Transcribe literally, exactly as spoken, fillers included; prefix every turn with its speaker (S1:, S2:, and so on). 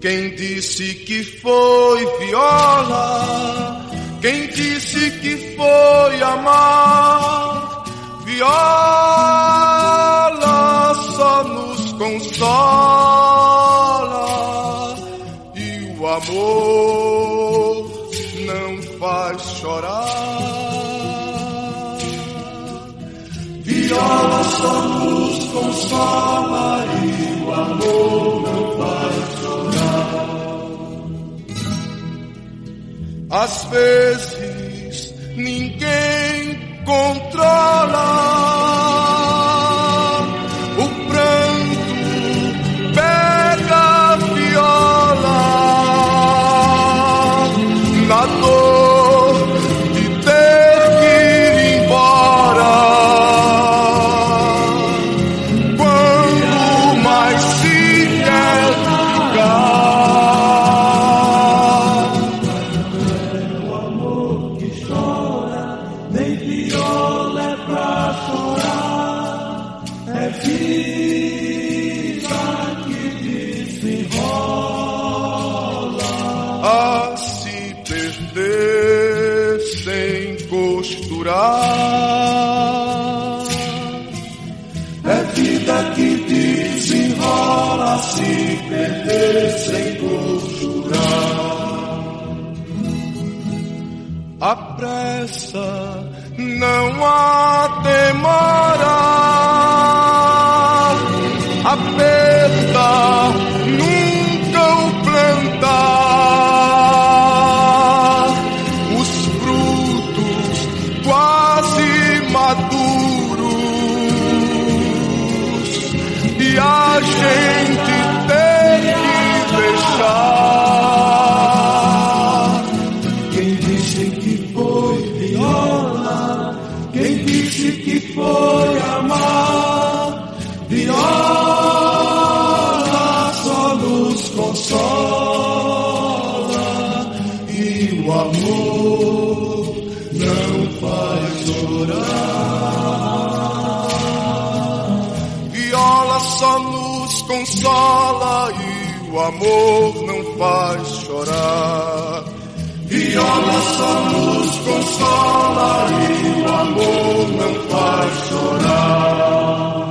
S1: Quem disse que foi viola? Quem disse que foi amar? Viola só nos consola e o amor não faz chorar. Viola só nos consola e o amor não faz chorar. Às vezes ninguém controla o pranto, pega a viola na dor de ter que ir embora. Quando mais se quer ficar, é o amor que chora, nem viola é pra chorar, é vida que desenrola a se perder sem costurar. É vida que desenrola a se perder sem costurar. A pressa não há demora, a perda nunca o plantar, os frutos quase maduros e a gente tem que deixar. Quem disse que foi viola? Quem disse que foi amar? Viola só nos consola e o amor não faz chorar. Viola só nos consola e o amor não faz chorar. Viola só nos consola e o amor não faz chorar.